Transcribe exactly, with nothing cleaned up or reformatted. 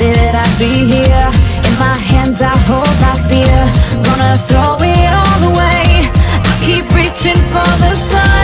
that I'd be here. In my hands I hold my fear. Gonna throw it all away. I keep reaching for the sun.